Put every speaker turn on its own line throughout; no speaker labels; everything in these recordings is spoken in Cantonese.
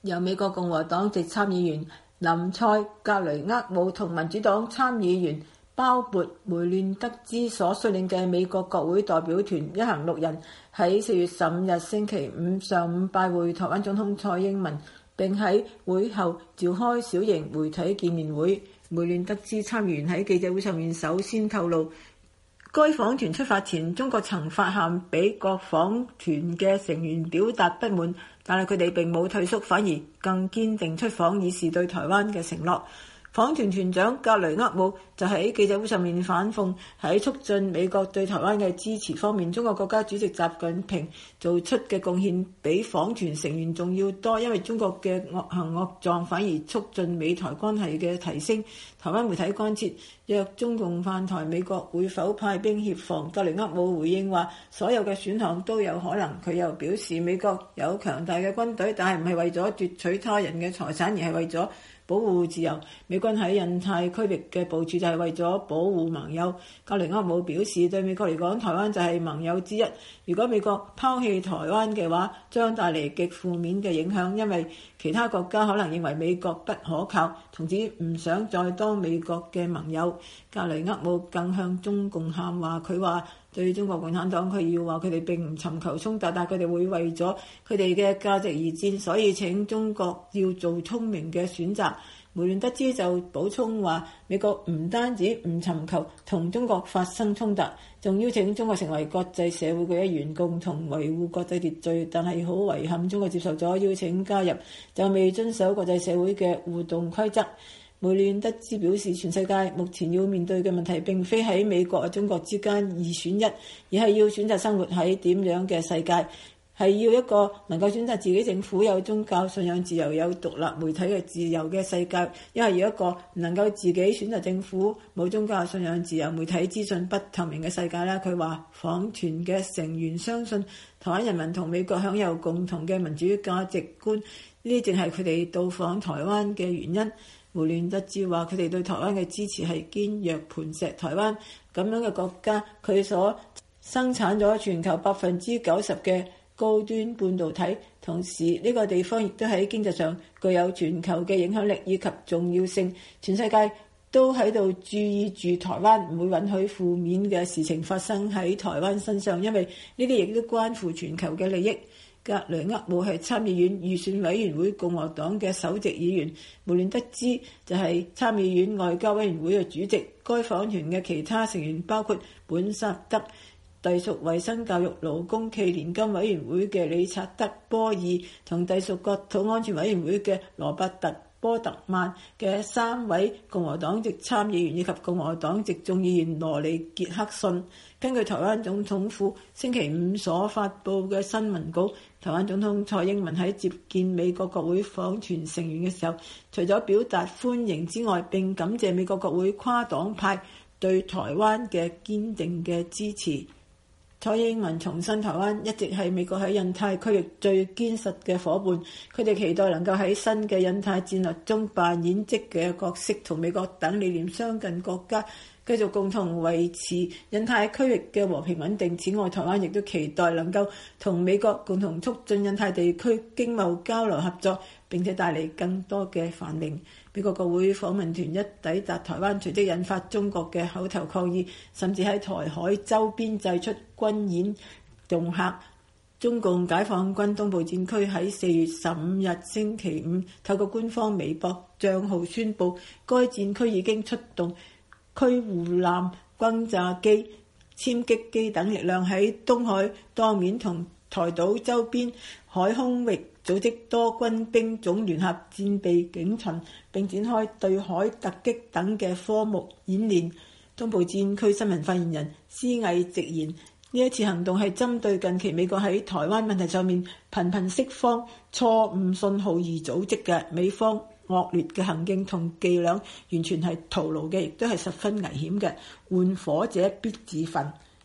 由美國共和黨籍參議員林塞·格雷厄姆同民主黨參議員鮑勃·梅亂德茲所率領嘅美國國會代表團一行6人喺4月15日星期五上午拜會台灣總統蔡英文，並喺會後召開小型媒體見面會。梅亂德茲參議員喺記者會上面首先透露，該訪團出發前，中國曾發函俾各訪團嘅成員表達不滿，但係佢哋並冇退縮，反而更堅定出訪以示對台灣嘅承諾。訪團團長格雷厄姆就喺記者會上面反諷，喺促進美國對台灣嘅支持方面，中國國家主席習近平做出嘅貢獻比訪團成員仲要多，因為中國嘅惡行惡狀反而促進美台關係嘅提升。台灣媒體關切，若中共犯台，美國會否派兵協防？格雷厄姆回應話，所有嘅選項都有可能。佢又表示，美國有強大嘅軍隊，但係唔係為咗奪取他人嘅財產，而係為咗保護自由。美軍喺印太區域嘅部署就係為咗保護盟友。格雷厄姆表示，對美國嚟講，台灣就係盟友之一。如果美國拋棄台灣嘅話，將帶嚟極負面嘅影響，因為其他國家可能認為美國不可靠，從此唔想再當美國嘅盟友。格雷厄姆更向中共喊話，佢話對中國共產黨，佢要話佢哋並唔尋求衝突，但係佢哋會為咗佢哋嘅價值而戰，所以請中國要做聰明嘅選擇。梅亂德茲就補充話，美國唔單止唔尋求同中國發生衝突，仲邀請中國成為國際社會嘅一員，共同維護國際秩序。但係好遺憾，中國接受咗邀請加入，就未遵守國際社會嘅互動規則。梅亂德茲表示，全世界目前要面對嘅問題並非喺美國和中國之間二選一，而係要選擇生活喺點樣嘅世界，係要一個能夠選擇自己政府、有宗教信仰自由、有獨立媒體嘅自由嘅世界，一係要一個唔能夠自己選擇政府、冇宗教信仰自由、媒體資訊不透明嘅世界啦。佢話訪團嘅成員相信台灣人民同美國享有共同嘅民主價值觀，呢啲正係佢哋到訪台灣嘅原因。梅亂德茲話，佢哋對台灣嘅支持係堅若磐石。台灣咁樣嘅國家，佢所生產咗全球90%嘅高端半導體，同時呢個地方亦都喺經濟上具有全球嘅影響力以及重要性。全世界都喺度注意住台灣，唔會允許負面嘅事情發生喺台灣身上，因為呢啲亦都關乎全球嘅利益。格雷厄姆係參議院預算委員會共和黨嘅首席議員，梅亂德茲就係參議院外交委員會嘅主席。該訪團嘅其他成員包括本薩德、隸屬衛生教育勞工暨年金委員會嘅理察德·波爾同隸屬國土安全委員會嘅羅伯特·波特曼嘅3位共和黨籍參議員以及共和黨籍眾議員羅利·傑克遜。根據台灣總統府星期五所發布嘅新聞稿，台灣總統蔡英文喺接見美國國會訪團成員嘅時候，除咗表達歡迎之外，並感謝美國國會跨黨派對台灣嘅堅定嘅支持。蔡英文重申，台灣一直係美國喺印太區域最堅實嘅夥伴，佢哋期待能夠喺新嘅印太戰略中扮演積極嘅角色，同美國等理念相近國家繼續共同維持印太區域嘅和平穩定。此外，台灣亦都期待能夠同美國共同促進印太地區經貿交流合作，並且帶嚟更多嘅繁榮。美國國會訪問團一抵達台灣，隨即引發中國嘅口頭抗議，甚至喺台海周邊祭出軍演恫嚇。中共解放軍東部戰區喺4月15日星期五透過官方微博帳號宣布，該戰區已經出動驅護艦、轟炸機、殲擊機等力量喺東海當面同台島周邊海空域組織多軍兵種聯合戰備警巡，並展開對海突擊等嘅科目演練。東部戰區新聞發言人施毅直言，呢一次行動係針對近期美國喺台灣問題上面頻頻釋放錯誤信號而組織嘅。美方惡劣嘅行徑同伎倆完全係徒勞嘅，亦都係十分危險嘅。玩火者必自焚。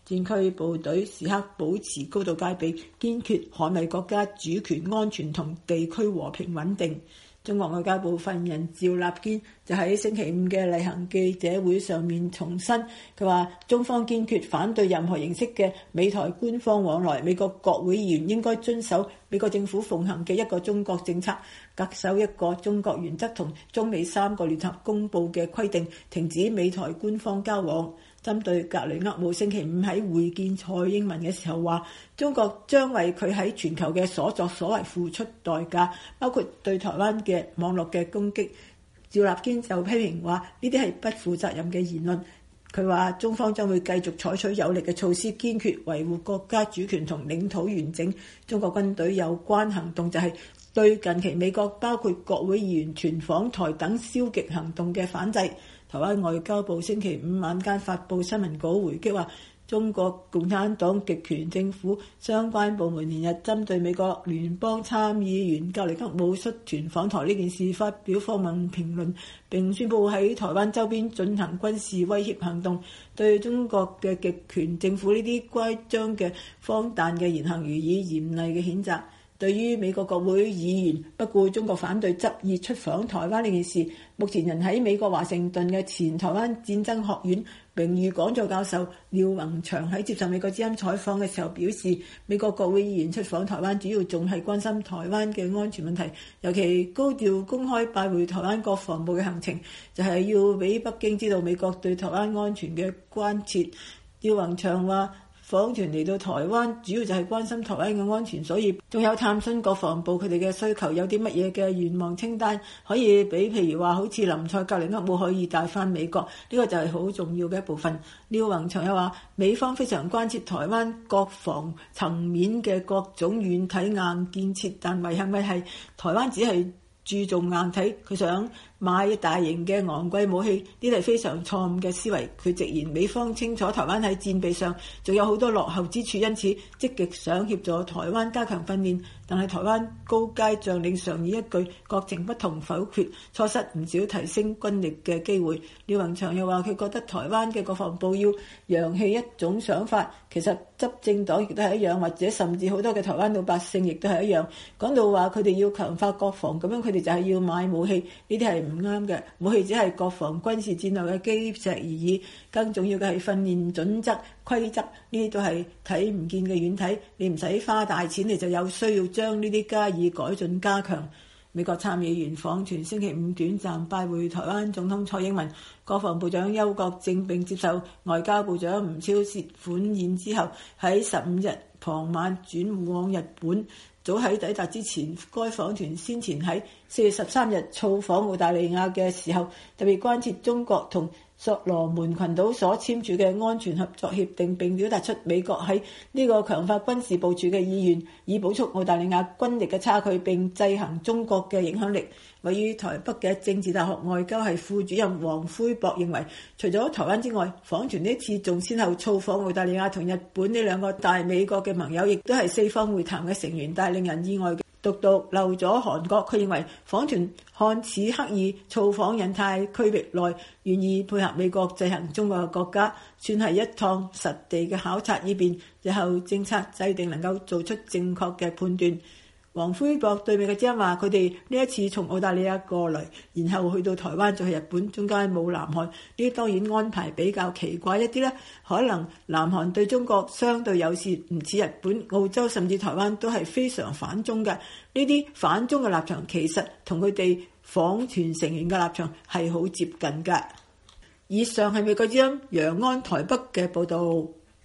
戰區部隊時刻保持高度戒備，堅決捍衛國家主權安全同地區和平穩定。中國外交部發言人趙立堅就喺星期五嘅例行記者會上面重申，佢話中方堅決反對任何形式嘅美台官方往來，美國國會議員應該遵守美國政府奉行嘅一個中國政策，恪守一個中國原則同中美3個聯合公報嘅規定，停止美台官方交往。針對格雷厄姆星期五喺會見蔡英文嘅時候話，中國將為佢喺全球嘅所作所為付出代價，包括對台灣嘅網絡嘅攻擊。趙立堅就批評話呢啲係不負責任嘅言論。佢話中方將會繼續採取有力嘅措施，堅決維護國家主權同領土完整。中國軍隊有關行動就係對近期美國包括國會議員團訪台等消極行動嘅反制。台灣外交部星期五晚間發布新聞稿回擊話，中國共產黨極權政府相關部門連日針對美國聯邦參議員格雷厄姆率團訪台呢件事發表荒謬評論，並宣布喺台灣周邊進行軍事威脅行動，對中國嘅極權政府呢啲乖張嘅荒誕嘅言行予以嚴厲嘅譴責。對於美國國會議員不顧中國反對執意出訪台灣呢件事，目前人喺美國華盛頓嘅前台灣戰爭學院榮譽講座教授廖宏翔喺接受美國之音採訪嘅時候表示，美國國會議員出訪台灣主要仲係關心台灣嘅安全問題，尤其高調公開拜會台灣國防部嘅行程，就係要俾北京知道美國對台灣安全嘅關切。廖宏翔話，訪團嚟到台灣主要就係關心台灣嘅安全，所以仲有探詢國防部佢哋嘅需求有啲乜嘢嘅願望清單，可以俾譬如話好似林蔡格雷厄姆可以帶翻美國，呢個就係好重要嘅一部分。廖宏翔又話，美方非常關切台灣國防層面嘅各種軟體硬建設，但遺憾嘅係台灣只係注重硬體，佢想買大型嘅昂貴武器，呢啲係非常錯誤嘅思維。佢直言美方清楚台灣喺戰備上仲有好多落後之處，因此積極想協助台灣加強訓練，但係台灣高階將領常以一句國情不同否決，錯失唔少提升軍力嘅機會。廖宏翔又話，佢覺得台灣嘅國防部要揚棄一種想法，其實執政黨亦都係一樣，或者甚至好多嘅台灣老百姓亦都係一樣，講到話佢哋要強化國防，咁樣佢哋就係要買武器，呢啲係唔啱嘅。武器只係國防軍事戰略嘅基石而已，更重要嘅係訓練準則規則，呢啲都係睇唔見嘅軟體，你唔使花大錢，你就有需要將呢啲加以改進加強。美國參議員訪團星期五短暫拜會台灣總統蔡英文，國防部長邱國正並接受外交部長吳釗燮款宴之後，喺15日傍晚轉往日本。早喺抵達之前，該訪團先前喺4月13日造訪澳大利亞嘅時候，特別關切中國同所羅門群島所簽署嘅安全合作協定，並表達出美國喺呢個強化軍事部署嘅意願，以補足澳大利亞軍力嘅差距，並制衡中國嘅影響力。位於台北嘅政治大學外交系副主任黃奎博認為，除咗台灣之外，訪團呢次仲先後造訪澳大利亞同日本呢兩個大美國嘅盟友，亦都係四方會談嘅成員，但係令人意外嘅獨獨漏咗韓國。佢認為訪團看似刻意造訪印太區域內願意配合美國制衡中國嘅國家，算係一趟實地嘅考察，以便日後政策制定能夠做出正確嘅判斷。黃奎博對美國之音話，佢哋呢一次從澳大利亞過嚟，然後去到台灣再去日本，中間冇南韓，呢啲當然安排比較奇怪一啲啦。可能南韓對中國相對友善，唔似日本、澳洲甚至台灣都係非常反中嘅。呢啲反中嘅立場其實同佢哋訪團成員嘅立場係好接近㗎。以上係美國之音楊安台北嘅報導。